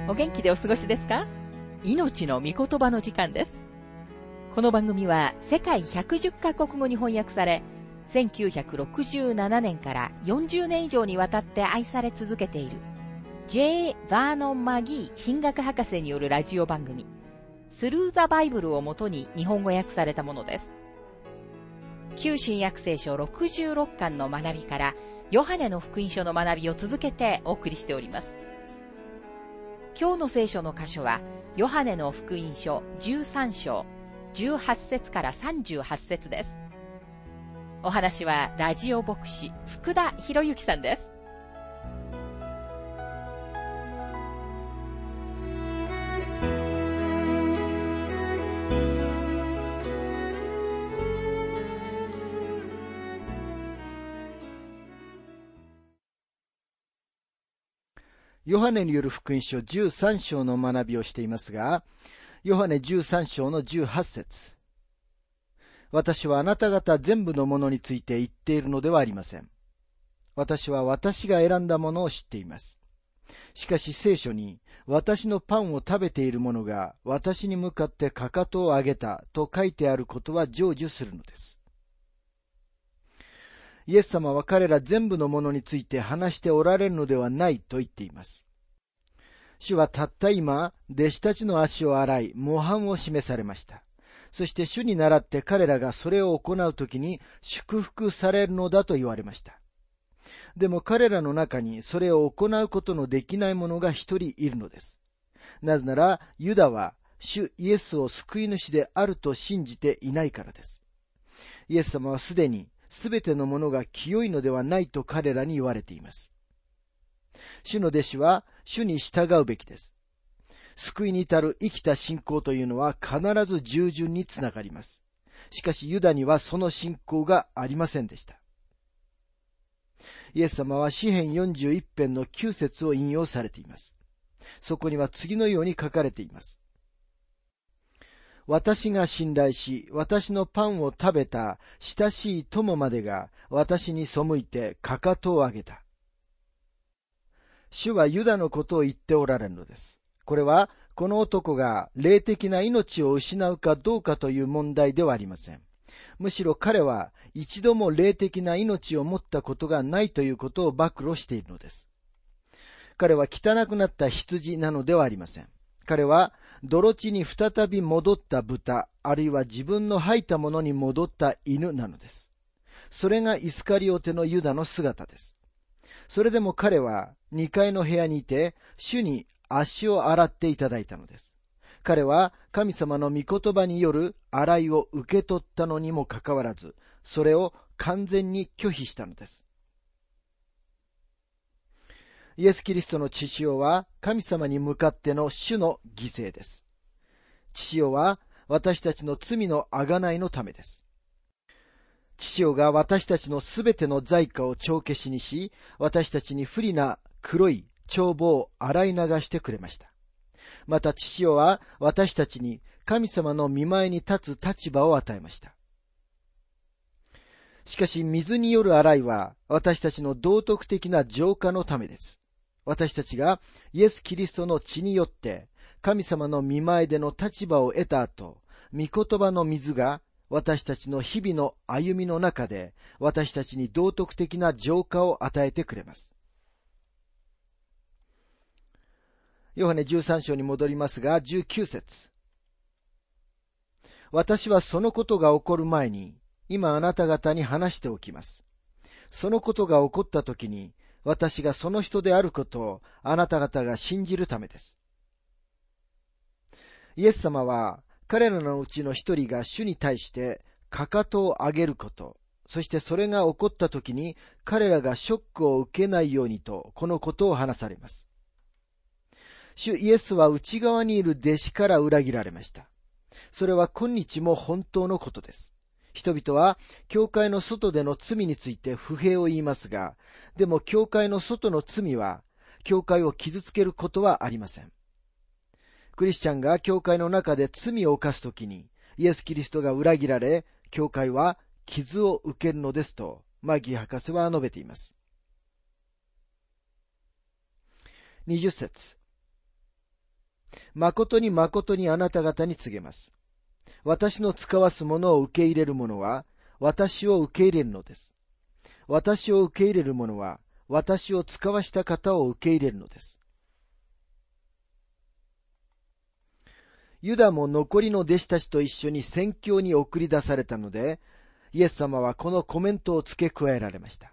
お元気でお過ごしですか？命の御言葉の時間です。この番組は世界110カ国語に翻訳され、1967年から40年以上にわたって愛され続けている J. バーノン・マギー神学博士によるラジオ番組スルー・ザ・バイブルをもとに日本語訳されたものです。旧新約聖書66巻の学びからヨハネの福音書の学びを続けてお送りしております。今日の聖書の箇所はヨハネの福音書13章18節から38節です。お話はラジオ牧師福田博之さんです。 ヨハネによる福音書13章の学びをしていますが、ヨハネ13章の18節。私はあなた方全部のものについて言っているのではありません。私は私が選んだものを知っています。しかし聖書に、私のパンを食べている者が私に向かってかかとを上げたと書いてあることは成就するのです。イエス様は彼ら全部のものについて話しておられるのではないと言っています。主はたった今、弟子たちの足を洗い、模範を示されました。そして主に倣って彼らがそれを行うときに祝福されるのだと言われました。でも彼らの中にそれを行うことのできない者が一人いるのです。なぜなら、ユダは主イエスを救い主であると信じていないからです。イエス様はすでにすべてのものが清いのではないと彼らに言われています。主の弟子は主に従うべきです。救いに至る生きた信仰というのは必ず従順につながります。しかしユダにはその信仰がありませんでした。イエス様は詩編41編の9節を引用されています。そこには次のように書かれています。私が信頼し、私のパンを食べた親しい友までが私に背いてかかとを上げた。主はユダのことを言っておられるのです。これは、この男が霊的な命を失うかどうかという問題ではありません。むしろ彼は一度も霊的な命を持ったことがないということを暴露しているのです。彼は汚くなった羊なのではありません。彼は泥地に再び戻った豚、あるいは自分の吐いたものに戻った犬なのです。それがイスカリオテのユダの姿です。それでも彼は2階の部屋にいて、主に足を洗っていただいたのです。彼は神様の御言葉による洗いを受け取ったのにもかかわらず、それを完全に拒否したのです。イエス・キリストの血潮は神様に向かっての主の犠牲です。血潮は私たちの罪の贖いのためです。血潮が私たちのすべての罪過を帳消しにし、私たちに不利な黒い帳簿を洗い流してくれました。また血潮は私たちに神様の御前に立つ立場を与えました。しかし水による洗いは私たちの道徳的な浄化のためです。私たちがイエス・キリストの血によって神様の御前での立場を得た後、御言葉の水が私たちの日々の歩みの中で私たちに道徳的な浄化を与えてくれます。ヨハネ13章に戻りますが、19節。私はそのことが起こる前に、今あなた方に話しておきます。そのことが起こったときに、私がその人であることをあなた方が信じるためです。イエス様は彼らのうちの一人が主に対してかかとを上げること、そしてそれが起こったときに彼らがショックを受けないようにとこのことを話されます。主イエスは内側にいる弟子から裏切られました。それは今日も本当のことです。人々は教会の外での罪について不平を言いますが、でも教会の外の罪は教会を傷つけることはありません。クリスチャンが教会の中で罪を犯すときにイエス・キリストが裏切られ、教会は傷を受けるのですとマギー博士は述べています。20節。 誠に誠にあなた方に告げます。私の使わすものを受け入れる者は、私を受け入れるのです。私を受け入れる者は、私を使わした方を受け入れるのです。ユダも残りの弟子たちと一緒に宣教に送り出されたので、イエス様はこのコメントを付け加えられました。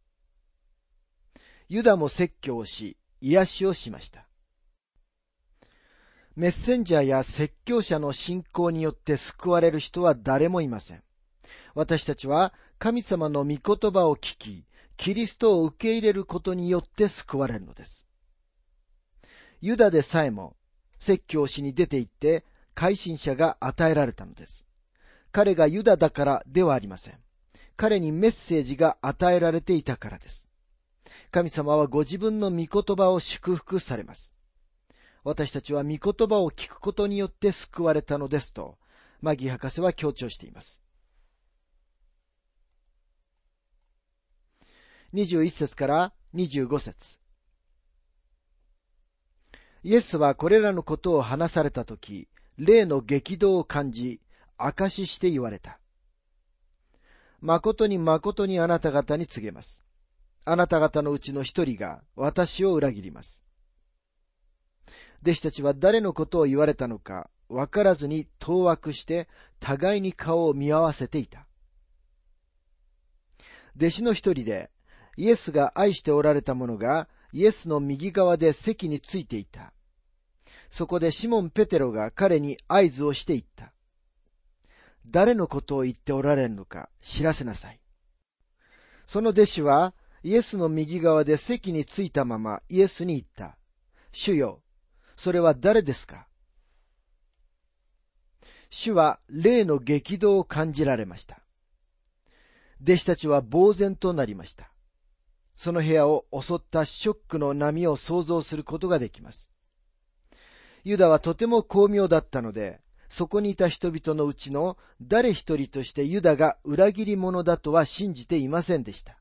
ユダも説教をし、癒しをしました。メッセンジャーや説教者の信仰によって救われる人は誰もいません。私たちは神様の御言葉を聞き、キリストを受け入れることによって救われるのです。ユダでさえも説教しに出て行って改心者が与えられたのです。彼がユダだからではありません。彼にメッセージが与えられていたからです。神様はご自分の御言葉を祝福されます。私たちは御言葉を聞くことによって救われたのですと、マギー博士は強調しています。21節から25節。イエスはこれらのことを話されたとき、霊の激動を感じ、証しして言われた。誠に誠にあなた方に告げます。あなた方のうちの一人が私を裏切ります。弟子たちは誰のことを言われたのかわからずに当惑して互いに顔を見合わせていた。弟子の一人でイエスが愛しておられた者がイエスの右側で席についていた。そこでシモン・ペテロが彼に合図をして言った。誰のことを言っておられるのか知らせなさい。その弟子はイエスの右側で席についたままイエスに言った。主よ、それは誰ですか？主は霊の激動を感じられました。弟子たちは呆然となりました。その部屋を襲ったショックの波を想像することができます。ユダはとても巧妙だったので、そこにいた人々のうちの誰一人としてユダが裏切り者だとは信じていませんでした。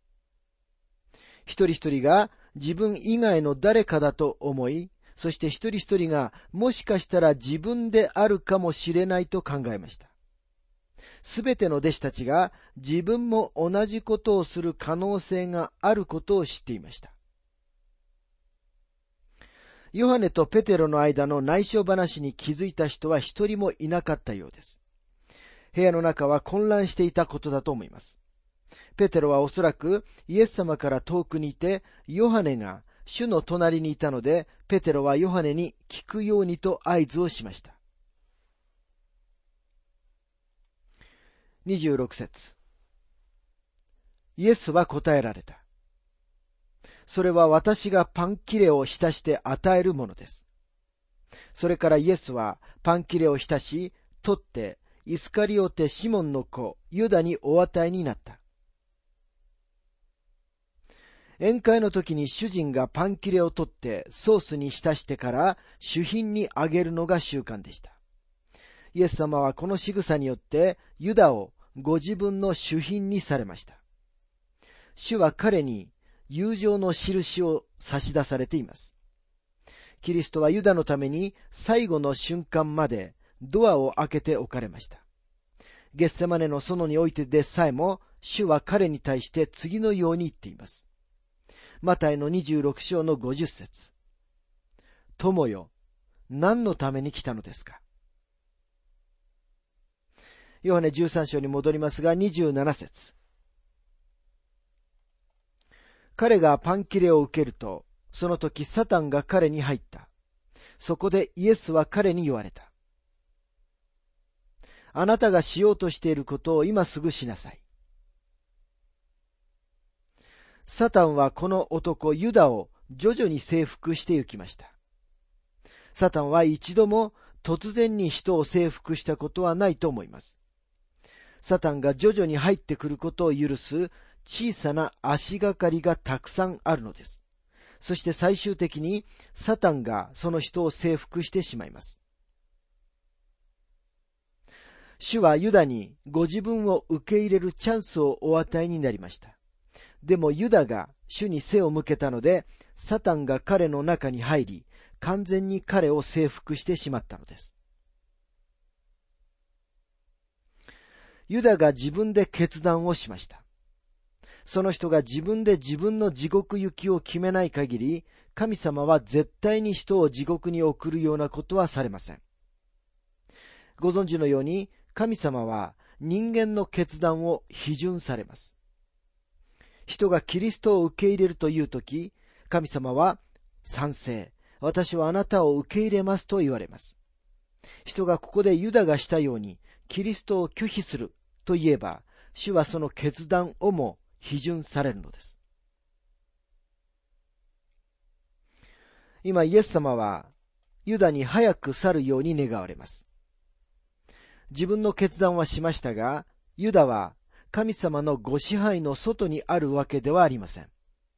一人一人が自分以外の誰かだと思い、そして一人一人がもしかしたら自分であるかもしれないと考えました。すべての弟子たちが自分も同じことをする可能性があることを知っていました。ヨハネとペテロの間の内緒話に気づいた人は一人もいなかったようです。部屋の中は混乱していたことだと思います。ペテロはおそらくイエス様から遠くにいて、ヨハネが主の隣にいたので、ペテロはヨハネに聞くようにと合図をしました。26節。イエスは答えられた。それは私がパン切れを浸して与えるものです。それからイエスはパン切れを浸し、取ってイスカリオテシモンの子ユダにお与えになった。宴会の時に主人がパン切れを取ってソースに浸してから主賓にあげるのが習慣でした。イエス様はこの仕草によってユダをご自分の主賓にされました。主は彼に友情の印を差し出されています。キリストはユダのために最後の瞬間までドアを開けておかれました。ゲッセマネの園においてでさえも主は彼に対して次のように言っています。マタイの26章の50節。友よ、何のために来たのですか？ヨハネ13章に戻りますが27節。彼がパン切れを受けると、その時サタンが彼に入った。そこでイエスは彼に言われた。あなたがしようとしていることを今すぐしなさい。サタンはこの男ユダを徐々に征服してゆきました。サタンは一度も突然に人を征服したことはないと思います。サタンが徐々に入ってくることを許す小さな足がかりがたくさんあるのです。そして最終的にサタンがその人を征服してしまいます。主はユダにご自分を受け入れるチャンスをお与えになりました。でもユダが主に背を向けたので、サタンが彼の中に入り、 完全に彼を征服してしまったのです。ユダが自分で決断をしました。その人が自分で自分の地獄行きを決めない限り、神様は絶対に人を地獄に送るようなことはされません。ご存知のように、神様は人間の決断を批准されます。人がキリストを受け入れるというとき、神様は賛成、私はあなたを受け入れますと言われます。人がここでユダがしたようにキリストを拒否すると言えば、主はその決断をも批准されるのです。今イエス様はユダに早く去るように願われます。自分の決断はしましたが、ユダは神様のご支配の外にあるわけではありません。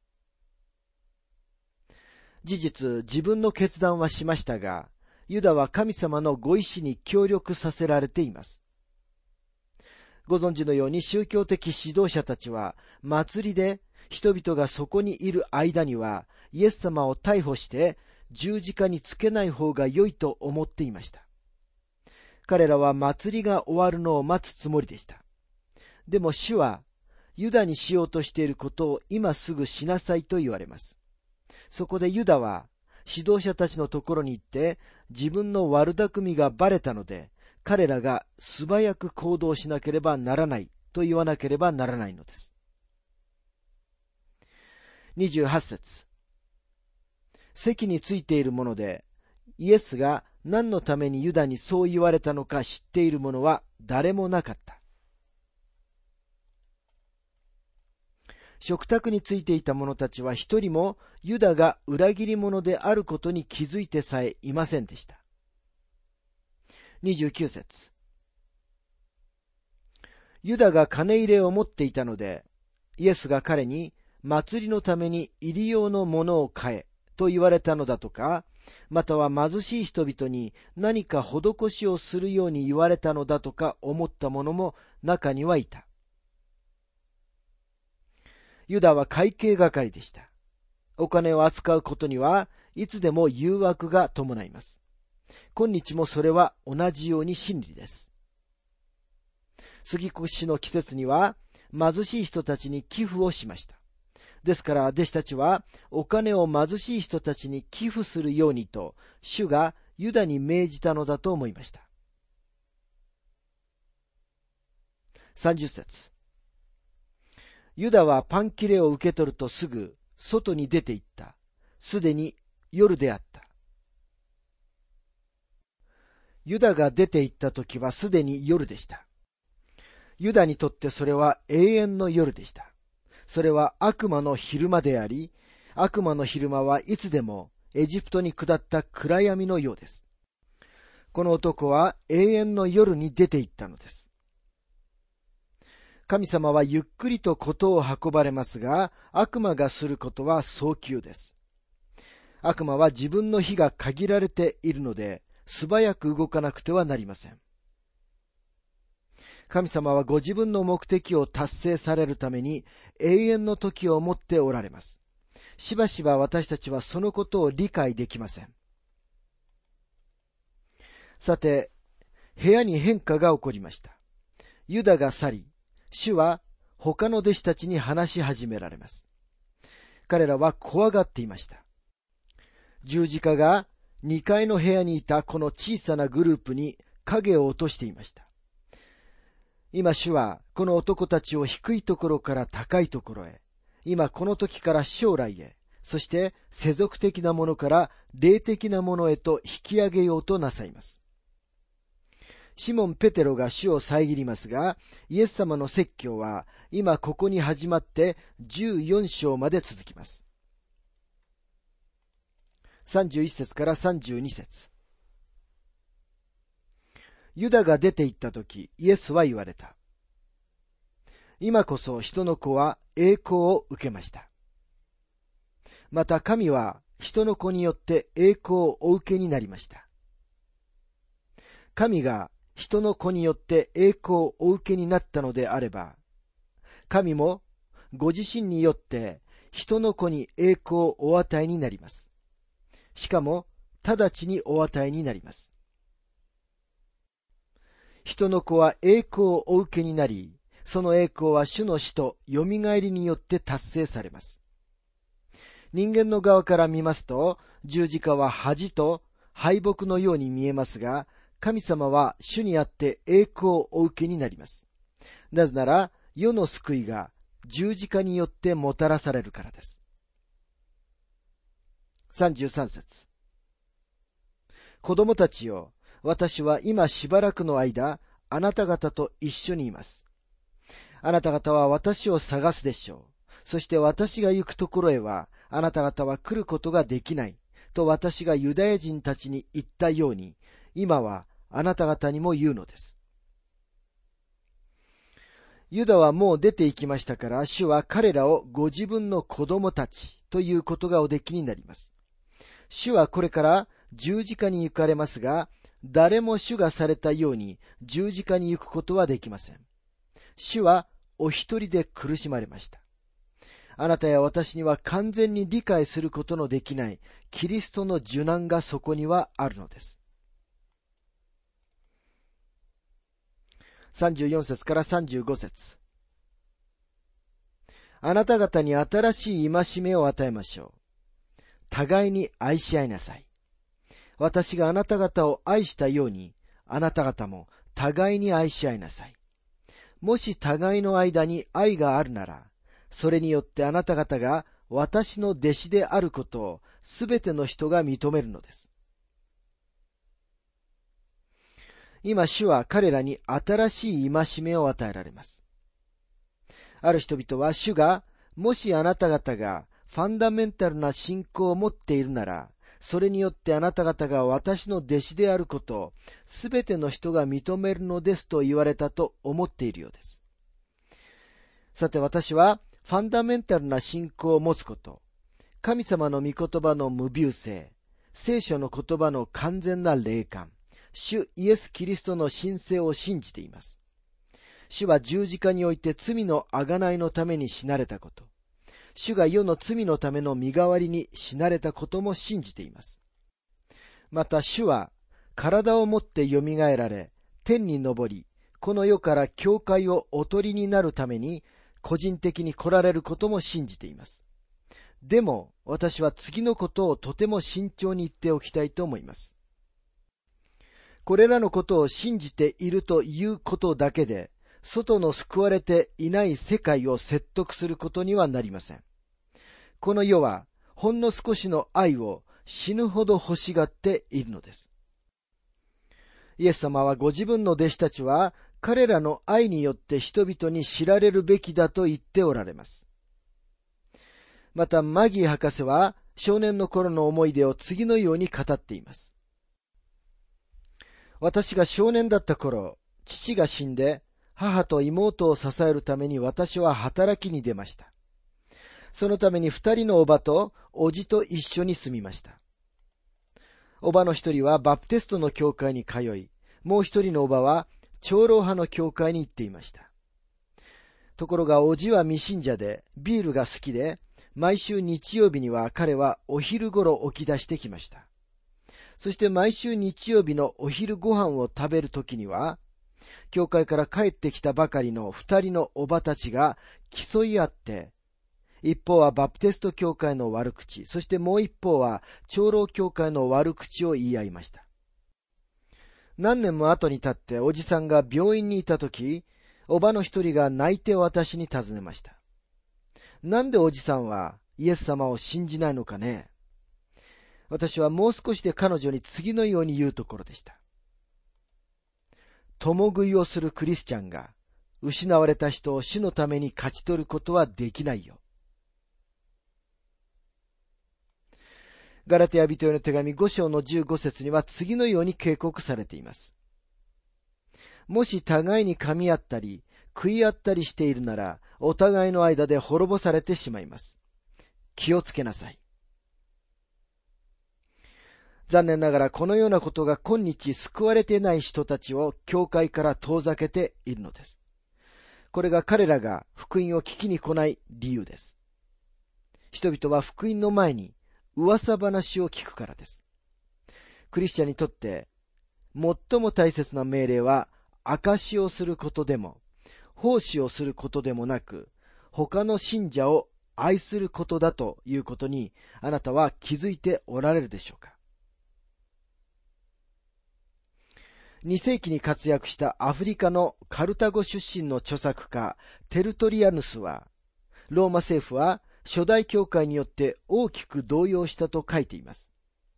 事実、自分の決断はしましたが、ユダは神様のご意志に協力させられています。ご存知のように宗教的指導者たちは祭りで人々がそこにいる間にはイエス様を逮捕して十字架につけない方が良いと思っていました。彼らは祭りが終わるのを待つつもりでした。でも主はユダにしようとしていることを今すぐしなさいと言われます。そこでユダは指導者たちのところに行って自分の悪巧みがバレたので彼らが素早く行動しなければならないと言わなければならないのです。28節。席についているものでイエスが何のためにユダにそう言われたのか知っている者は誰もなかった。食卓についていた者たちは一人もユダが裏切り者であることに気づいてさえいませんでした。29節。ユダが金入れを持っていたので、イエスが彼に祭りのために入り用のものを買えと言われたのだとか、または貧しい人々に何か施しをするように言われたのだとか思った者も中にはいた。ユダは会計係でした。お金を扱うことにはいつでも誘惑が伴います。今日もそれは同じように真理です。杉越の季節には貧しい人たちに寄付をしました。ですから弟子たちはお金を貧しい人たちに寄付するようにと主がユダに命じたのだと思いました。30節。ユダはパン切れを受け取るとすぐ外に出て行った。すでに夜であった。ユダが出て行った時はすでに夜でした。ユダにとってそれは永遠の夜でした。それは悪魔の昼間であり、悪魔の昼間はいつでもエジプトに下った暗闇のようです。この男は永遠の夜に出て行ったのです。神様はゆっくりと事を運ばれますが、悪魔がすることは早急です。悪魔は自分の日が限られているので、素早く動かなくてはなりません。神様はご自分の目的を達成されるために永遠の時を持っておられます。しばしば私たちはそのことを理解できません。さて、部屋に変化が起こりました。ユダが去り、主は他の弟子たちに話し始められます。彼らは怖がっていました。十字架が2階の部屋にいたこの小さなグループに影を落としていました。今主はこの男たちを低いところから高いところへ、今この時から将来へ、そして世俗的なものから霊的なものへと引き上げようとなさいます。シモン・ペテロが主を遮りますが、イエス様の説教は今ここに始まって14章まで続きます。31節から32節。ユダが出て行ったとき、イエスは言われた。今こそ人の子は栄光を受けました。また神は人の子によって栄光をお受けになりました。神が人の子によって栄光をお受けになったのであれば、神もご自身によって人の子に栄光をお与えになります。しかも直ちにお与えになります。人の子は栄光をお受けになり、その栄光は主の死とよみがえりによって達成されます。人間の側から見ますと、十字架は恥と敗北のように見えますが、神様は主にあって栄光をお受けになります。なぜなら、世の救いが十字架によってもたらされるからです。33節。子供たちよ、私は今しばらくの間、あなた方と一緒にいます。あなた方は私を探すでしょう。そして私が行くところへは、あなた方は来ることができない。と私がユダヤ人たちに言ったように、今はあなた方にも言うのです。ユダはもう出て行きましたから、主は彼らをご自分の子供たちということがおできになります。主はこれから十字架に行かれますが、誰も主がされたように十字架に行くことはできません。主はお一人で苦しまれました。あなたや私には完全に理解することのできないキリストの受難がそこにはあるのです。34節から35節。あなた方に新しい戒めを与えましょう。互いに愛し合いなさい。私があなた方を愛したように、あなた方も互いに愛し合いなさい。もし互いの間に愛があるなら、それによってあなた方が私の弟子であることをすべての人が認めるのです。今主は彼らに新しい戒めを与えられます。ある人々は主が、もしあなた方がファンダメンタルな信仰を持っているなら、それによってあなた方が私の弟子であることをすべての人が認めるのですと言われたと思っているようです。さて私はファンダメンタルな信仰を持つこと、神様の御言葉の無謬性、聖書の言葉の完全な霊感、主イエス・キリストの神聖を信じています。主は十字架において罪の贖いのために死なれたこと、主が世の罪のための身代わりに死なれたことも信じています。また主は体をもってよみがえられ、天に昇り、この世から教会をお取りになるために個人的に来られることも信じています。でも私は次のことをとても慎重に言っておきたいと思います。これらのことを信じているということだけで、外の救われていない世界を説得することにはなりません。この世はほんの少しの愛を死ぬほど欲しがっているのです。イエス様はご自分の弟子たちは彼らの愛によって人々に知られるべきだと言っておられます。またマギー博士は少年の頃の思い出を次のように語っています。私が少年だった頃、父が死んで母と妹を支えるために私は働きに出ました。そのために2人のおばとおじと一緒に住みました。おばの一人はバプテストの教会に通い、もう一人のおばは長老派の教会に行っていました。ところがおじは未信者でビールが好きで、毎週日曜日には彼はお昼ごろ起き出してきました。そして毎週日曜日のお昼ご飯を食べるときには、教会から帰ってきたばかりの2人のおばたちが競い合って、一方はバプテスト教会の悪口、そしてもう一方は長老教会の悪口を言い合いました。何年も後に経っておじさんが病院にいたとき、おばの一人が泣いて私に尋ねました。なんでおじさんはイエス様を信じないのかね。私はもう少しで彼女に次のように言うところでした。共食いをするクリスチャンが失われた人を主のために勝ち取ることはできないよ。ガラテヤ人への手紙5章の15節には次のように警告されています。もし互いに噛み合ったり食い合ったりしているなら、お互いの間で滅ぼされてしまいます。気をつけなさい。残念ながらこのようなことが今日救われていない人たちを教会から遠ざけているのです。これが彼らが福音を聞きに来ない理由です。人々は福音の前に噂話を聞くからです。 クリスチャンにとって最も大切な命令は、証しをすることでも、奉仕をすることでもなく、他の信者を愛することだということに、あなたは気づいておられるでしょうか。2世紀に活躍したアフリカのカルタゴ出身の著作家テルトリアヌスは、ローマ政府は初代教会によって大きく動揺したと書いています。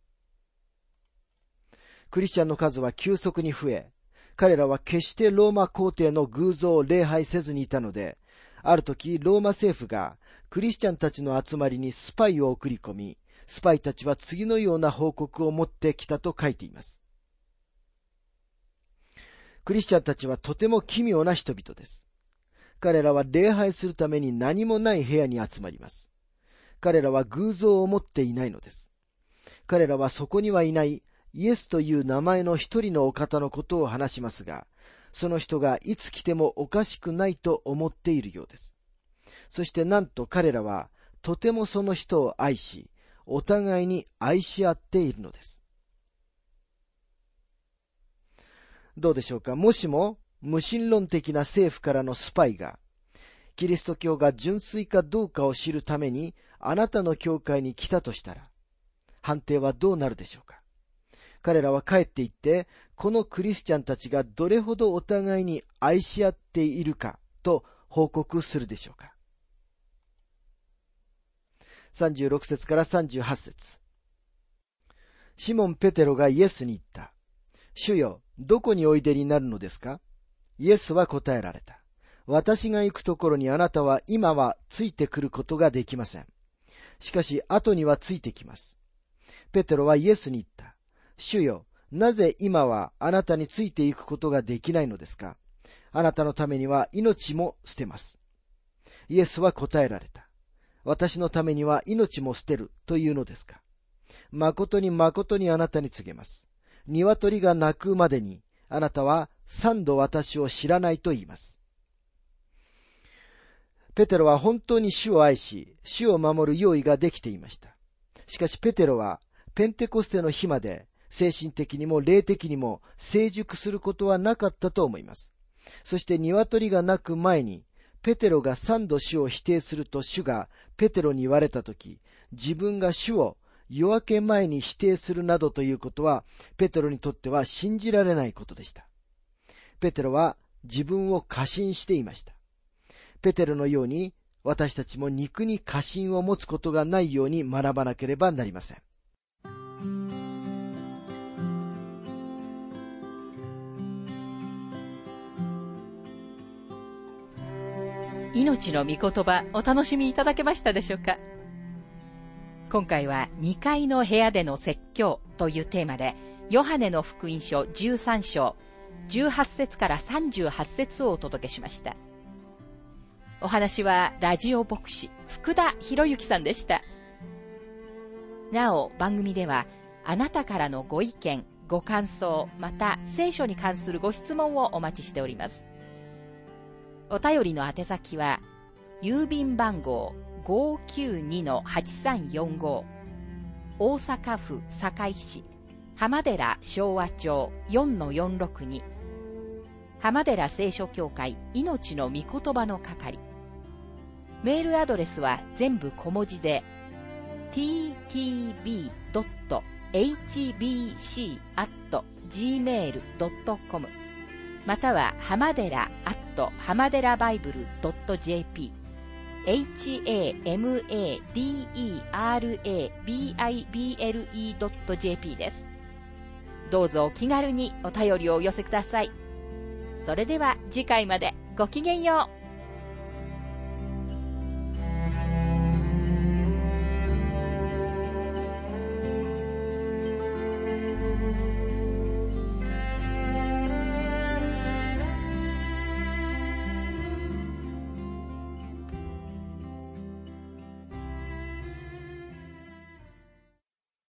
クリスチャンの数は急速に増え、彼らは決してローマ皇帝の偶像を礼拝せずにいたので、ある時ローマ政府がクリスチャンたちの集まりにスパイを送り込み、スパイたちは次のような報告を持ってきたと書いています。クリスチャンたちはとても奇妙な人々です。彼らは礼拝するために何もない部屋に集まります。彼らは偶像を持っていないのです。彼らはそこにはいないイエスという名前の一人のお方のことを話しますが、その人がいつ来てもおかしくないと思っているようです。そしてなんと彼らはとてもその人を愛し、お互いに愛し合っているのです。どうでしょうか。もしも無神論的な政府からのスパイが、キリスト教が純粋かどうかを知るためにあなたの教会に来たとしたら、判定はどうなるでしょうか。彼らは帰って行って、このクリスチャンたちがどれほどお互いに愛し合っているかと報告するでしょうか。36節から38節。シモン・ペテロがイエスに言った。主よ、どこにおいでになるのですか？イエスは答えられた。私が行くところにあなたは今はついてくることができません。しかし後にはついてきます。ペテロはイエスに言った。主よ、なぜ今はあなたについていくことができないのですか？あなたのためには命も捨てます。イエスは答えられた。私のためには命も捨てるというのですか？誠に誠にあなたに告げます。鶏が鳴くまでにあなたは3度私を知らないと言います。ペテロは本当に主を愛し、主を守る用意ができていました。しかしペテロはペンテコステの日まで精神的にも霊的にも成熟することはなかったと思います。そして鶏が鳴く前にペテロが3度主を否定すると主がペテロに言われたとき、自分が主を夜明け前に否定するなどということはペテロにとっては信じられないことでした。ペテロは自分を過信していました。ペテロのように私たちも肉に過信を持つことがないように学ばなければなりません。 命の御言葉、お楽しみいただけましたでしょうか。今回は2階の部屋での説教というテーマで、ヨハネの福音書13章18節から38節をお届けしました。お話はラジオ牧師福田博之さんでした。なお番組ではあなたからのご意見、ご感想、また聖書に関するご質問をお待ちしております。お便りの宛先は郵便番号 592-8345 大阪府堺市浜寺昭和町 4-462 浜寺聖書協会命の御言葉の係。メールアドレスは全部小文字で ttb.hbc@gmail.com または浜寺浜寺バイブル .jp hamadera.bible.jp です。どうぞお気軽にお便りをお寄せください。それでは次回までごきげんよう。